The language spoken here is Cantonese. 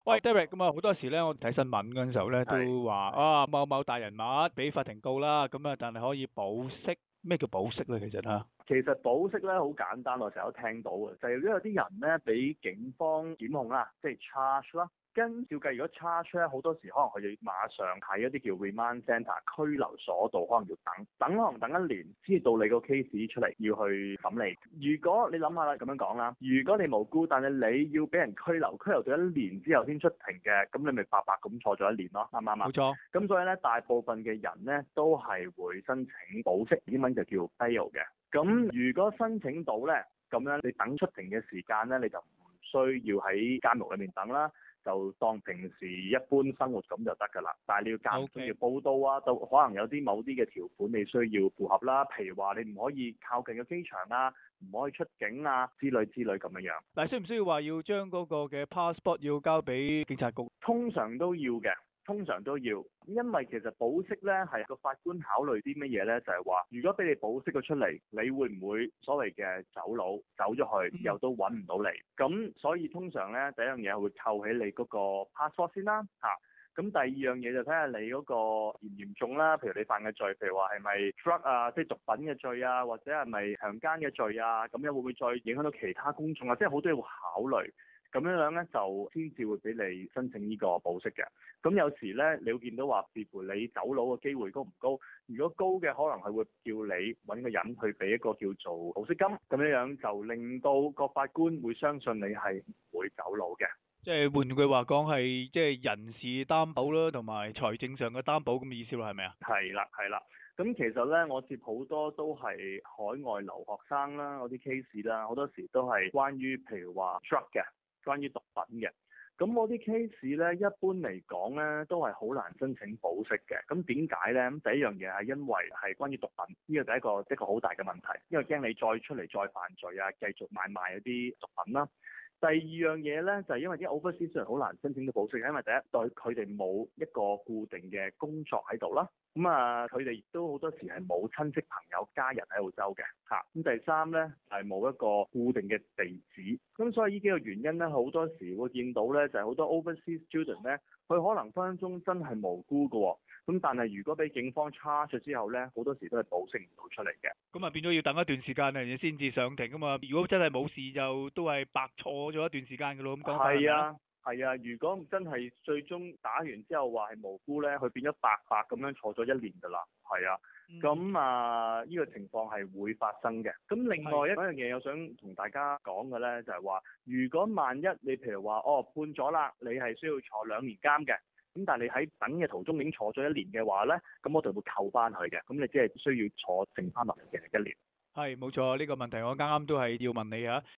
喂，Derek，咁啊好多時咧，我睇新聞嗰陣時候咧， 係都話啊某某大人物俾法庭告啦，咁啊但係可以保釋。咩叫保釋咧？其實嚇， 其實保釋咧好簡單，我成日都聽到嘅，就係如果有啲人咧俾警方檢控啦，即係 charge 啦，跟照計如果 charge 咧，好多時可能佢哋馬上喺一啲叫 remand centre 拘留所度，可能要等可能等一年先至到你個 case 出嚟要去審理。如果你諗下啦，咁樣講啦，如果你無辜，但係你要俾人拘留到一年之後先出庭嘅，咁你咪白白咁坐咗一年咯，啱唔啱啊？ 冇錯。 咁所以咧，大部分嘅人咧都係會申請保釋，英文就叫 bail 嘅。咁如果申請到咧，咁樣你等出庭嘅時間咧，你就唔需要喺監獄裏面等啦，就當平時一般生活咁就得㗎啦。但係你要間唔中要報到啊，就可能有啲某啲嘅條款你需要符合啦，譬如話你唔可以靠近嘅機場啊，唔可以出境啊之類咁樣樣。 但係需唔需要話要將嗰個嘅 passport 要交俾警察局？ 通常都要嘅。通常都要，因為其實保釋咧係個法官考慮啲乜嘢咧，就係話，如果俾你保釋咗出嚟，你會唔會所謂嘅走佬走咗去，又都揾唔到你？咁所以通常咧第一樣嘢會扣起你嗰個 passport 先啦，咁第二樣嘢就睇下你嗰個嚴唔嚴重啦，譬如你犯嘅罪，譬如話係咪 drug 啊，即係毒品嘅罪啊，或者係咪強姦嘅罪啊，咁樣會唔會再影響到其他公眾啊？即係好多嘢會考慮。咁樣咧就先至會俾你申請呢個保釋嘅。咁有時咧，你會見到話，視乎你走佬嘅機會高唔高。如果高嘅，可能係會叫你揾個人去俾一個叫做保釋金，咁樣就令到個法官會相信你係唔會走佬嘅。 即係換句話講係，即係人事擔保啦，同埋財政上嘅擔保咁嘅意思咯，係咪啊？ 係啦，係啦。咁其實咧，我接好多都係海外留學生啦，嗰啲 case 啦，好多時都係關於譬如話 drug 嘅。關於毒品嘅，咁我啲 case 咧，一般嚟講咧，都係好難申請保釋嘅。咁點解咧？咁第一樣嘢係因為係關於毒品，呢個第一個好大嘅問題，因為驚你再出嚟再犯罪啊，繼續買賣嗰啲毒品啦。第二樣嘢咧，就係因為啲 overseas 雖然好難申請到保釋，因為第一對佢哋冇一個固定嘅工作喺度啦。咁佢哋亦都好多時係冇親戚朋友家人喺澳洲嘅嚇。咁第三咧係冇一個固定嘅地址。咁所以呢幾個原因咧，好多時會見到咧，就係好多 overseas student 咧，佢可能分分鐘真係無辜嘅喎。咁但係如果俾警方 charge 咗之後咧，好多時都係保釋唔到出嚟嘅。 咁啊變咗要等一段時間啊，你先至上庭啊嘛。如果真係冇事就都係白坐咗一段時間嘅咯。咁講法係啊。 係啊，如果真係最終打完之後話係無辜咧，佢變咗白白咁樣坐咗一年㗎啦。係啊，咁呢個情況係會發生嘅。咁另外一樣嘢，我想同大家講嘅咧，就係話，如果萬一你譬如話判咗啦，你係需要坐2年監嘅，咁但係你喺等嘅途中已經坐咗1年嘅話咧，咁我就會扣翻佢嘅。咁你只係需要坐剩翻落嚟嘅1年。 係冇錯，呢個問題我啱啱都係要問你啊。